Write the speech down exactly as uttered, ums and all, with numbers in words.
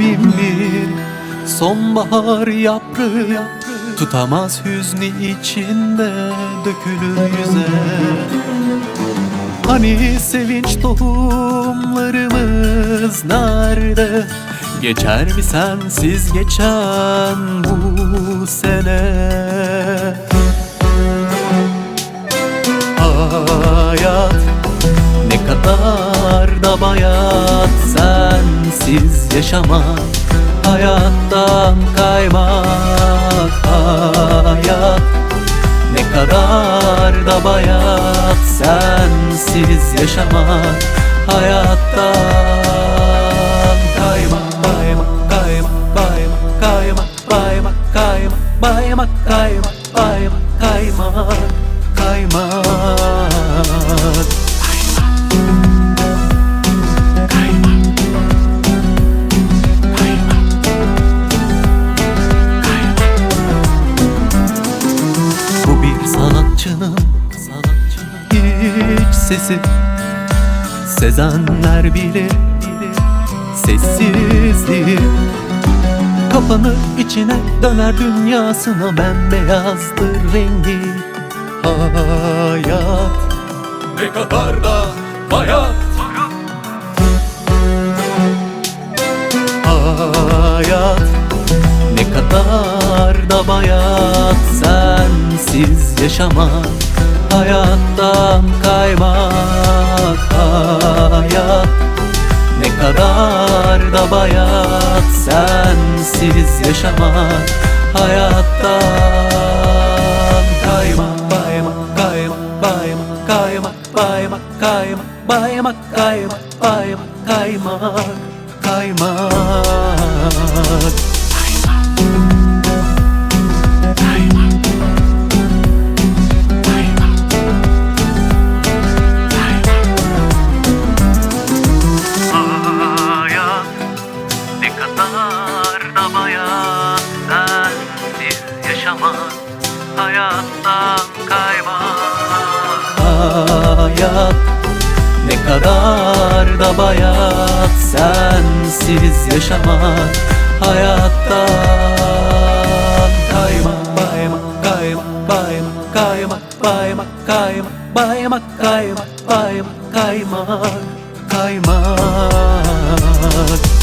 bin bir sonbahar yaprağı tutamaz hüznü içinde dökülür yüze. Hani sevinç tohumlarımız nerede? Geçer mi sensiz geçen bu sene? Hayat ne kadar da bayat, sensiz yaşamak, hayattan kaymak. Hayat ne kadar da bayat, sensiz yaşamak, hayattan kaymak. Kaymak, kaymak, kaymak, kaymak, kaymak, kaymak, kaymak, kaymak, kaymak, kaymak, kaymak. Bu bir sanatçının hiç sesi, sezenler bile sessizliği. Kapanır içine, döner dünyasına, bembeyazdır rengi. Hayat Ne kadar da bayat, hayat ne kadar da bayat, sensiz yaşamak, hayattan kaymak. Hayat ne kadar da bayat, sensiz yaşamak, hayattan kaymak. Baymak, kaymak, baymak, kaymak, baymak, kaymak, baymak, kaymak, baymak, kaymak, kaymak. Hayat ne kadar da bayat, sensiz yaşamak, hayattan kaymak. Hayat ne kadar da bayat, sensiz yaşamak, hayattan kaymak. Baymak, kaymak, baymak, kaymak, baymak, kaymak, baymak, kaymak, baymak, kaymak, kaymak.